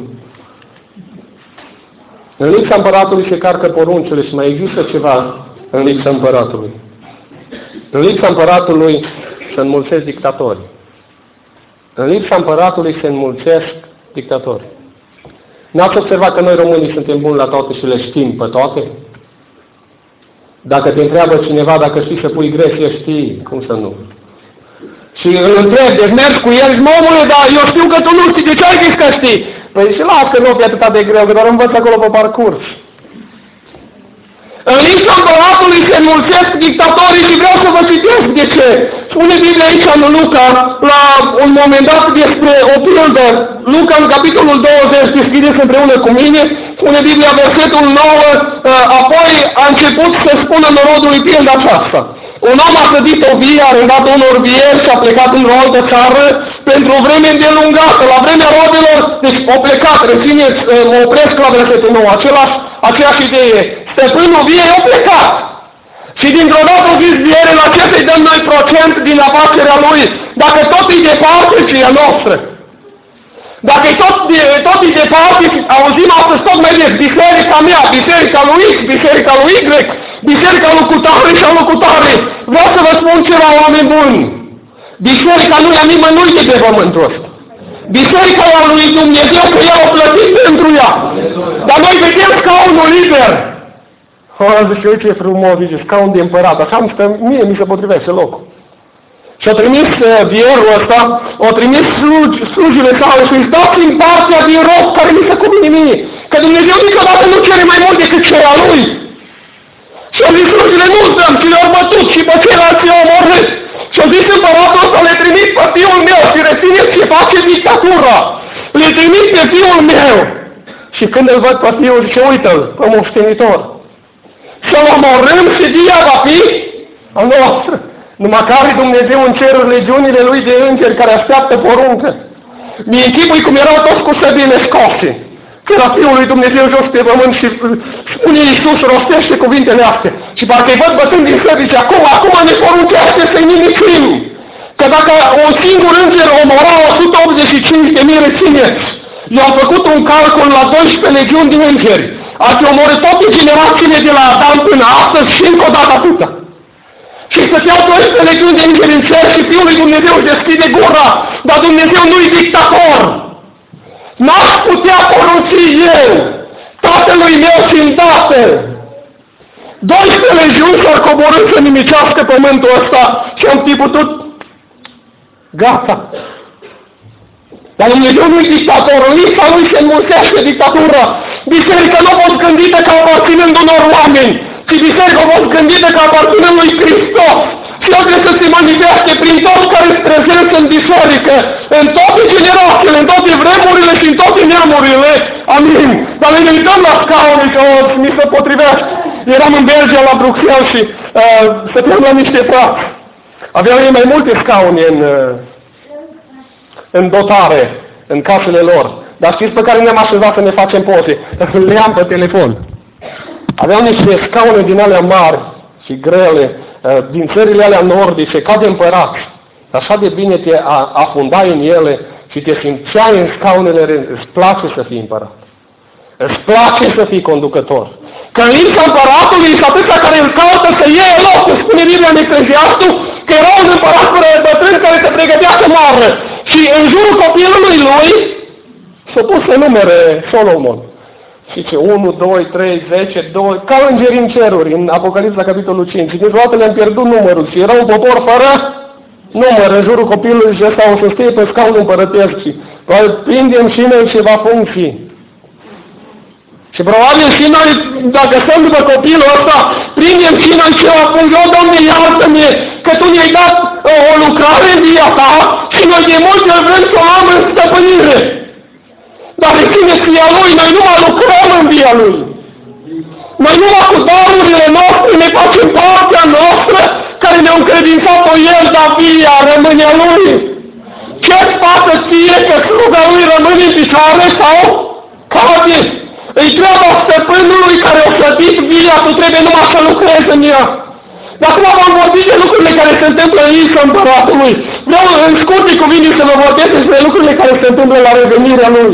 În lipsa împăratului se carcă poruncile și mai există ceva în lipsa împăratului. În lipsa împăratului se înmulțesc dictatori. În lipsa împăratului se înmulțesc dictatori. N-ați observat că noi românii suntem buni la toate și le știm pe toate? Dacă te întreabă cineva dacă știi să pui gresie, știi, cum să nu? Și îl întreb, deci mergi cu el, omule, dar eu știu că tu nu știi, de ce ai zis că știi? Păi și las că nu e atât de greu, că doar învăț acolo pe parcurs. În lipsa împăratului se înmulțesc dictatorii și vreau să vă citesc de ce. Spune Biblia aici în Luca, la un moment dat despre o pildă. Luca în capitolul 20, deschideți împreună cu mine, spune Biblia versetul 9, apoi a început să spună norodului pilda aceasta. Un om a sădit o vie, a arundat unor vieri și a plecat într-o altă țară pentru o vreme îndelungată, la vremea rodelor, deci au plecat, rețineți, mă opresc la versetul 9, aceeași idee. Stăpânul viei a plecat. Și dintr-o dată au zis viere, la ce să-i dăm noi procent din afacerea lui? Dacă tot e departe, ce e a noastră. Dacă tot e departe, auzim astăzi tot mai des, biserica mea, biserica lui X, biserica lui Y, biserica lui cutare și a lui cutare. Vreau să vă spun ceva, oameni buni. Biserica nu e a nimănui de pe pământul ăsta. Biserica e a lui Dumnezeu, că El a plătit pentru ea. Dar noi vedem scaunul liber. Zice, uite ce frumos, zice, scaun de împărat. Așa mie mi se potrivește locul. Și-a trimis vierul ăsta, a trimis slujile sale și îi dați în partea din rob care mi se cuvine mie. Că Dumnezeu niciodată nu cere mai mult decât cerea Lui. Și-a zis slujile nu-ți dăm, și le-au bătut și pe ceilalți le-au omorât. Și-a zis împăratul ăsta, le trimit pe fiul meu și rețineți ce face dictatura. Le trimit pe fiul meu. Și când îl văd pe fiul, zice, uite-l, pe moștenitor. Să-l omorâm și dia va fi a noastră. Numai care Dumnezeu în ceruri legiunile Lui de îngeri care așteaptă poruncă. Mi închipui cum erau toți cu săbile scoase. Că era Fiul lui Dumnezeu jos pe pământ și spune Iisus, rostește cuvintele astea. Și parcă îi văd bătând din săbi, zice, acum ne poruncește să-i nimicim. Că dacă un singur înger omora 185.000 rețineți, i-au făcut un calcul la 12 legiuni de îngeri. Ați omorât toate generațiile de la Adam până astăzi și încă o dată atâta. Și stăteau 12 legiuni de îngeri în cer și Fiul lui Dumnezeu își deschide gura, dar Dumnezeu nu-i dictator. N-aș putea porunci eu, tatălui meu și îndată. 12 legiuni s-ar coborât să nimicească pământul ăsta și am fi putut. Gata. Dar Dumnezeu nu-i dictator, în lipsa lui se înmulțește dictatura. Biserica nu a fost gândită ca aparținând unor oameni, ci biserica a fost gândită ca aparținând lui Hristos. Și El trebuie să se manifeste prin toți care sunt prezenți în biserică, în toate generațiile, în toate vremurile și în toate neamurile. Amin. Dar ne uităm la scaune, că mi se potrivește. Eram în Belgia, la Bruxelles și stăteam la niște frați. Aveau ei mai multe scaune în dotare, în casele lor. Dar știți pe care ne-am așezat să ne facem poze? Le am pe telefon. Aveau niște scaune din alea mari și grele, din țările alea nordice, ca de împărați. Așa de bine te afundai în ele și te simțeai în scaunele, îți place să fii împărat. Îți place să fii conducător. Că în lipsa împăratului și atâția care îl caută să iei locul, spune Biblia în Ecleziastul, că era un împărat bătrân care se pregătea să moară. Și în jurul copilului lui s-a pus să numere Solomon. Și ce? 1, 2, 3, 10, 2, ca îngeri în ceruri, în Apocalipsa, capitolul 5. Și dintr-o dată le-am pierdut numărul și era un popor fără număr în jurul copilului și ăsta o să stie pe scaunul împărătesc și prindem și noi ceva funcții. Și probabil și noi, dacă stăm după copilul ăsta, prindem și noi ceva funcții. O, Doamne, iartă-ne că Tu ne-ai dat o lucrare în via Ta și noi de multe ori vrem să o am în stăpânire. Dar reține via Lui, noi nu mai lucrăm în via Lui. Noi numai cu darurile noastre ne facem partea noastră care ne-a încredințat-o El, dar via rămâne a Lui. Ce-ți pasă ție că sluga Lui rămâne în picioare sau cade? Îi treaba stăpânului care a clădit via, tu trebuie numai să lucrezi în ea. Dar acum v-am vorbit de lucrurile care se întâmplă în Iisus Împăratului. Vreau în scurte cuvinte să vă vorbesc despre lucrurile care se întâmplă la revenirea Lui.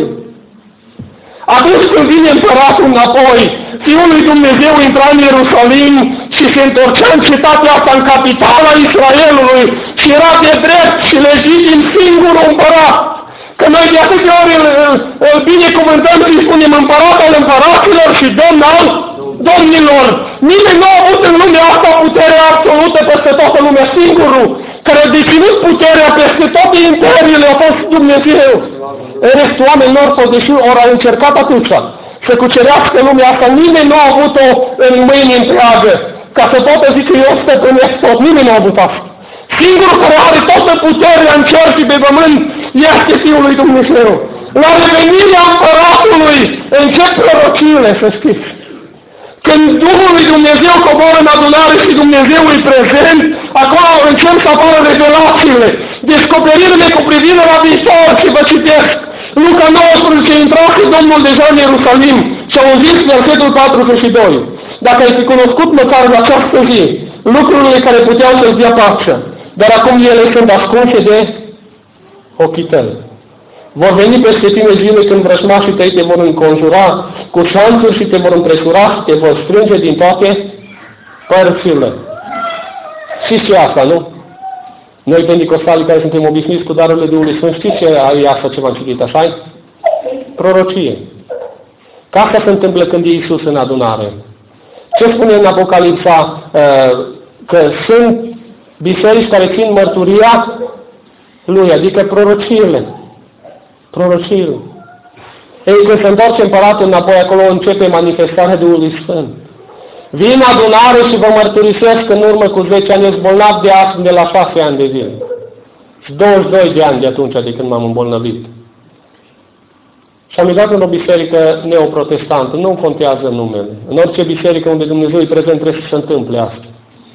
Atunci când vine Împăratul înapoi, Fiul lui Dumnezeu intra în Ierusalim și se întorcea în cetatea asta, în capitala Israelului, și era de drept și legitim singurul împărat. Că noi de atâtea ori îl binecuvântăm și îi spunem împărat al împăraților și domn al domnilor. Nimeni nu a avut în lumea asta putere absolută peste toată lumea. Singurul care a deținut puterea peste toate imperiile a fost Dumnezeu. Restul oamenilor, deși ori au încercat atâția să cucerească lumea asta, nimeni nu a avut-o în mâini întreagă. Ca să poată zice că eu stăpânesc tot, nimeni nu a avut asta. Singurul care are toată puterea în cer și pe pământ este Fiul lui Dumnezeu. La revenirea Împăratului încep prorociile, să știți. Când Duhul lui Dumnezeu coboară în adunare și Dumnezeu e prezent, acolo încep să apară revelațiile, descoperirile cu privire la viitor și vă citesc. Luca 19, intrase Domnul deja în Ierusalim și au zis versetul 42. Dacă ai fi cunoscut măcar în această zi lucrurile care puteau să-ți dea pacea, dar acum ele sunt ascunse de ochii tăi. Vor veni peste tine zile când vrăjmașii tăi te vor înconjura cu șanțuri și te vor împresura și te vor strânge din toate părțile. Știți ce e asta, nu? Noi penticostalii care suntem obișnuiți cu darurile Duhului Sfânt, știți ce e asta ce v-am citit, așa-i? Prorocie. Că asta se întâmplă când e Iisus în adunare. Ce spune în Apocalipsa? Că sunt biserici care țin mărturia Lui, adică prorociile. Prorociile. Ei, când se întoarce împăratul înapoi, acolo începe manifestarea Duhului Sfânt. Vin adunare și vă mărturisesc că în urmă cu 10 ani ești bolnav de astm de la 6 ani de zile. Și 22 de ani de atunci de când m-am îmbolnăvit. Și am intrat în o biserică neoprotestantă, nu contează numele. În orice biserică unde Dumnezeu e prezent trebuie să se întâmple asta.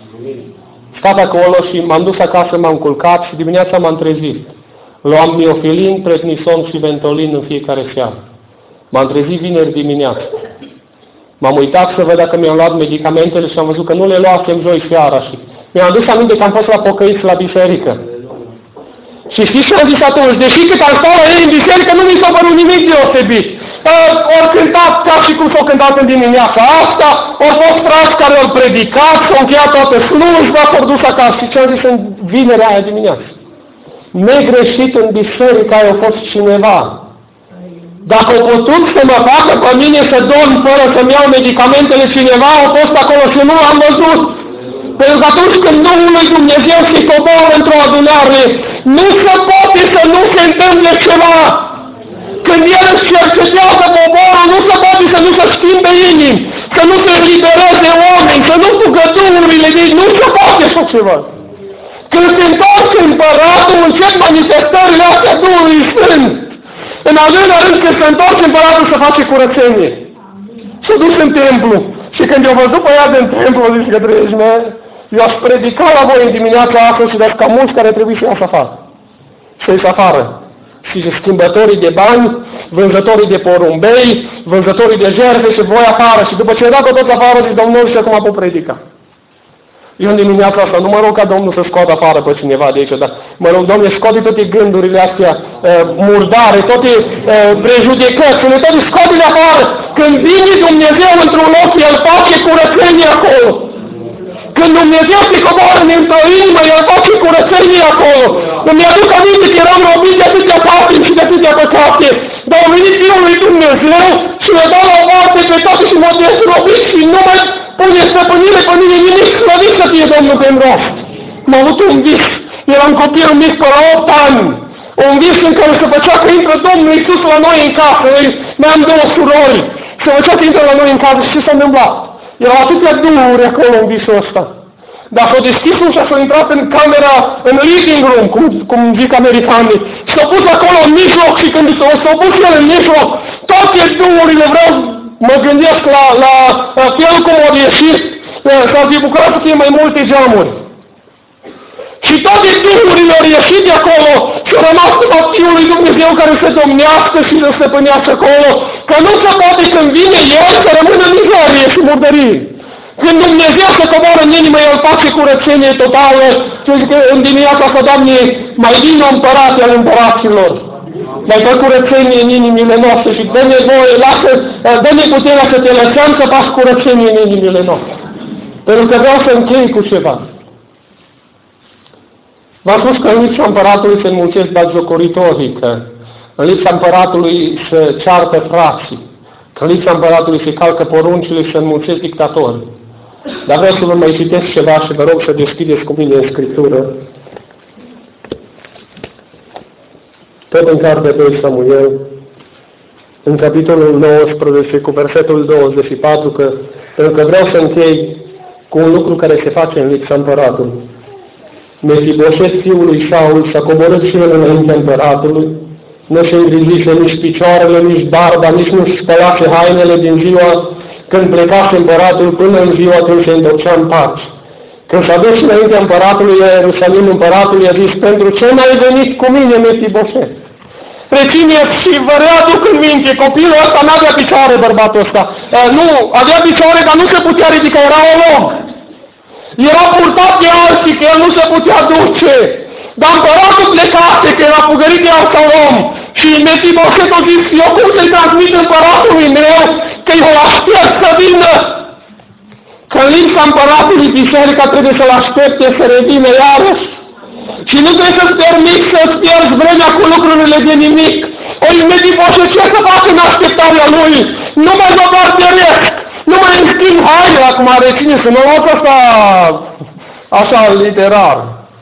Stat acolo și m-am dus acasă, m-am culcat și dimineața m-am trezit. Luam miofilin, prednison și ventolin în fiecare seară. M-am trezit vineri dimineața. M-am uitat să văd dacă mi-am luat medicamentele și am văzut că nu le luasem joi seara și mi-am adus aminte că am fost la pocăiți la biserică. Și știți ce am zis atunci? Deși cât am stat la ei în biserică, nu mi s-a părut nimic deosebit. Ori cântat ca și cum s-au cântat în dimineața asta, ori fost frați care au predicat, s-au încheiat toată slujba, s-au dus acasă. Și ce am zis în vinerea aia dimineață? Negreșit în biserică a fost cineva. Dacă au putut să mă facă pe mine să dorm fără să-mi iau medicamentele, cineva a fost acolo și nu am văzut. Pentru că atunci când Duhul lui Dumnezeu se coboară într-o adunare, nu se poate să nu se întâmple ceva. Când El își cercetează poporul, nu se poate să nu se schimbe inimi, să nu se elibereze oameni, să nu fugă duhurile de ei, nu se poate așa ceva. Când se întoarce împăratul, încep manifestările astea Duhului Sfânt. În al doilea rând, când se întoarce împăratul, să face curățenie. S-a dus în templu. Și când i-a văzut pe ea din templu, a zis că dragi mei, eu aș predica la voi în dimineața asta și de-ați ca mulți care trebuie să iasă afară. Să iasă afară. Și schimbătorii de bani, vânzătorii de porumbei, vânzătorii de jertfe și voi afară. Și după ce a dat-o tot afară, zic, Domnul, și acum pot predica. Eu în dimineața asta nu mă rog ca Domnul să scoată afară pe cineva de aici, dar mă rog, Domnule, scoate toate gândurile astea murdare, toate prejudecățile, toate scoate-le afară. Când vine Dumnezeu într-un loc, El face curățenie acolo. Când Dumnezeu se coboară într-o inimă, El face curățenie acolo. Îmi aduc aminte că eram robit de atâtea patim și de atâtea păcate, dar a venit Fiul lui Dumnezeu și mi-a dat la o parte pe toate și m-a destrobit și nu mai pune stăpânire pe mine nimic, slăvit să fie Domnul pentru asta. M-a avut un vis, eram copil mic pe la 8 ani, un vis în care se făcea că intră Domnul Iisus la noi în casă, mai am 2 surori, se făcea că intră la noi în casă și ce s-a întâmplat? Erau atâtea duhuri acolo în visul ăsta. Dar s-a deschis ușa, s-a intrat în camera, în living room, cum zic americanii, și s-a pus acolo în mijloc și când s-a pus el în mijloc, toate duhurile, vreau, mă gândesc la felul cum au ieșit, s-ar fi bucurat să fie mai multe geamuri. Și toate duhurile au ieșit de acolo și au rămas cu Fiul lui Dumnezeu care se domnească și se stăpânească acolo, că nu se poate când vine El să rămână în mizerie și murdărie. Când Dumnezeu se coboară în inimă, El face curățenie totală, că în dimineața asta, Doamne, mai vine împărate al împăraților. Mai fă curățenie în inimile noastre și dă-ne voie, dă-ne puterea să te lăsăm să faci curățenie în inimile noastre. Pentru că vreau să închei cu ceva. V-am spus că în lipsa împăratului se înmulțesc batjocoritorii, că în lipsa împăratului se ceartă frații, că în lipsa împăratului se calcă poruncile și se înmulțesc dictatorii. Dar vreau să vă mai citesc ceva și vă rog să deschideți cu mine în Scriptură. Tot în cartea 2 Samuel, în capitolul 19, cu versetul 24, pentru că vreau să închei cu un lucru care se face în lipsa împăratului. Mefiboset, fiul lui Saul, s-a coborât și el înaintea împăratului, nu se îngrijise nici picioarele, nici barba, nici nu spălase hainele din ziua când plecase împăratul până în ziua când se întorcea în pace. Când s-a dus înaintea împăratului la Ierusalim, împăratul i-a zis, pentru ce n-ai venit cu mine, Mefiboset? Rețineți și vă readuc în minte, copilul ăsta n-avea picioare, bărbatul ăsta. Nu, avea picioare, dar nu se putea ridica, era olog. Era purtat de alții, că el nu se putea duce. Dar împăratul plecase, că era fugărit de Absalom. Și Mefiboset a zis, eu cum să-i transmit împăratului meu, că eu aștept să vină. Că în lipsa împăratului biserica trebuie să-l aștepte să revină iarăși. Și nu trebuie să-ți permiți să-ți pierzi vremea cu lucrurile de nimic. Ori Mefiboset, ce să fac în așteptarea lui? Nu mai mă barteresc, nu mai îmi schimb haine, acum reține să mă luați asta așa literar.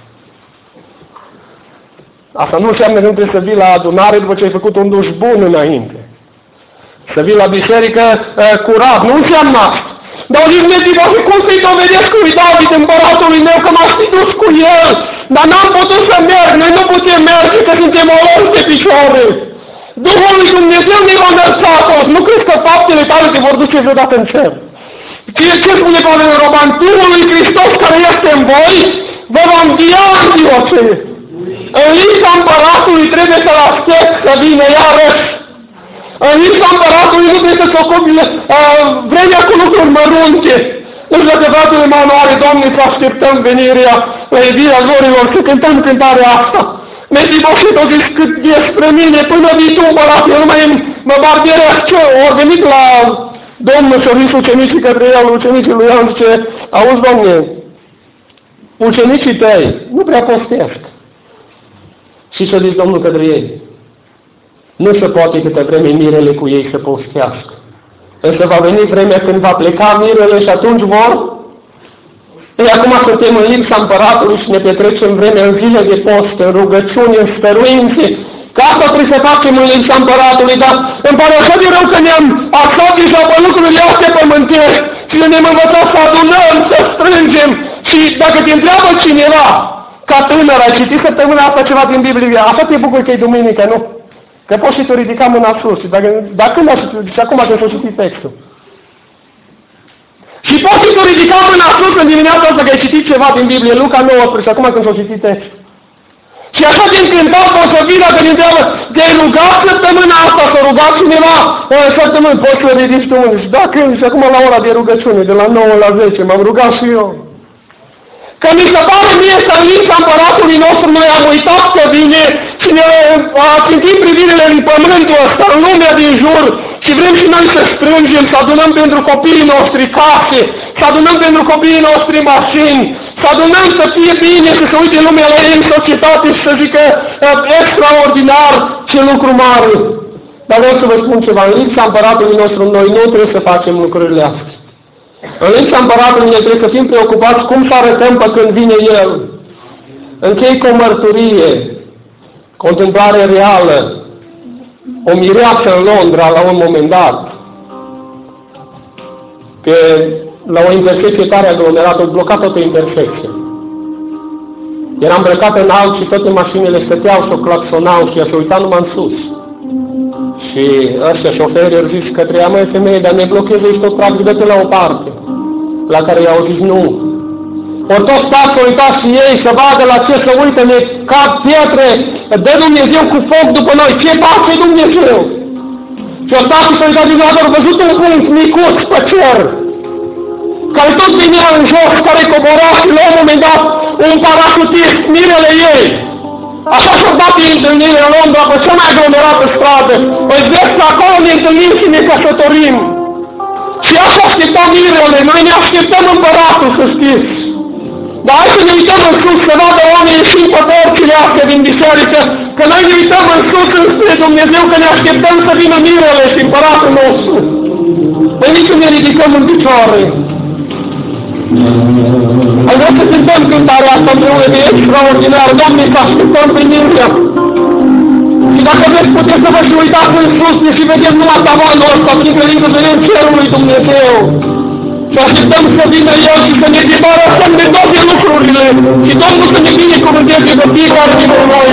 Asta nu înseamnă că nu trebuie să vii la adunare după ce ai făcut un duș bun înainte. Să vii la biserică curat, nu înseamnă asta. Dar au zis Mefiboset, cum să-i dovedesc lui David, împăratului meu, că m-aș fi dus cu el, dar n-am putut să merg, noi nu putem merge, că suntem oloși de picioare. Duhul lui Dumnezeu ne va înălța toți, nu crezi că faptele tale te vor duce vreodată în cer. Ce spune Pavel Roman? Duhul lui Hristos care este în voi, vă va învia în ziua aceea. În lipsa împăratului trebuie să-l aștept să vină iarăși. În lipsa împăratului nu trebuie să-ți ocupi vremea cu lucruri mărunte. Nu știu dacă fratele meu are, Doamne, să așteptăm venirea la iubirea zorilor, să cântăm cântarea asta. Mefiboset a zis, cât despre mine, până vii tu, împărat, eu nu mai mă barbieresc ce? Au venit la Domnul și-a zis ucenicii către el, ucenicii lui Ioan, zice, auzi, Doamne, ucenicii tăi nu prea postesc. Și și-a zis Domnul către ei, nu se poate câtă vreme mirele cu ei să postească. Însă va veni vremea când va pleca mirele și atunci vor. Ei, acum suntem în lipsa împăratului și ne petrecem vremea în zile de post, în rugăciuni, în stăruințe. Că asta trebuie să facem în lipsa împăratului, dar îmi pare așa de rău că ne-am axat deja pe lucrurile astea pământești și ne-am învățat să adunăm, să strângem. Și dacă te întreabă cineva, Ca tânăr, ai citit săptămâna asta ceva din Biblie, așa te bucuri că e duminică, nu? Că poți și tu ridica mâna sus. Dar când ai citit? Și acum când s-a citit textul. Și poți și tu ridica mâna sus în dimineața asta că ai citit ceva din Biblie, Luca 19, și acum când s-a citit textul. Și așa din cântat poți să vii dacă ne întreabă, te-ai rugat săptămâna asta, s-a rugat cineva, săptămâni, poți să ridici tu mâini. Și da, când? Și acum la ora de rugăciune, de la 9 la 10, m-am rugat și eu. Că mi se pare mie să în lipsa împăratului nostru noi am uitat că vine și ne țintim privirile în pământul ăsta, în lumea din jur și vrem și noi să strângem, să adunăm pentru copiii noștri case, să adunăm pentru copiii noștri mașini, să adunăm să fie bine, să se uite lumea la ei în societate și să zică extraordinar, ce lucru mare. Dar vreau să vă spun ceva, în lipsa împăratului nostru noi nu trebuie să facem lucrurile astea. În lipsa împăratului ne trebuie să fim preocupați cum să arătăm pe când vine El. Închei cu o mărturie, contemplare reală. O mireasă în Londra la un moment dat, la o intersecție tare aglomerată, blocat toată intersecția. Era îmbrăcată în alb și toate mașinile stăteau și o claxonau și ea se uita numai în sus. Și ăștia șoferii au zis către ea, măi femeie, dar ne blochezi aici tot practic, dă-te la o parte. La care i-au zis nu. Ori tot stați să uitați și ei, să vadă la ce să uită, ne cad pietre, dă Dumnezeu cu foc după noi, ce face Dumnezeu? Și o stați să uitați din nou, văzut un punct micuț pe cer, care tot venea în jos, care cobora și la un moment dat un paracutist, mirele ei. Așa s-a dat întâlnire în Londra, pe cea mai aglomerată stradă. Păi vezi, acolo ne întâlnim și ne căsătorim. Și așa așteptam mirele, noi ne așteptăm împăratul, să știți. Dar hai să ne uităm în sus, să vadă oamenii și pe porțile astea din biserică, că noi ne uităm în sus înspre Dumnezeu, că ne așteptăm să vină mirele și împăratul nostru. Păi nici ne ridicăm în picioare. Ai vrea să cântăm cântarea asta împreună de extraordinar, Doamne, să așteptăm primirea. Și dacă vreți, puteți să vă și uitați în sus și vedem numai tavanul ăsta, prin credință vedem cerul lui Dumnezeu. Și așteptăm să vină El și să ne debarasăm de toate lucrurile și Domnul să ne binecuvânteze pe fiecare dintre noi.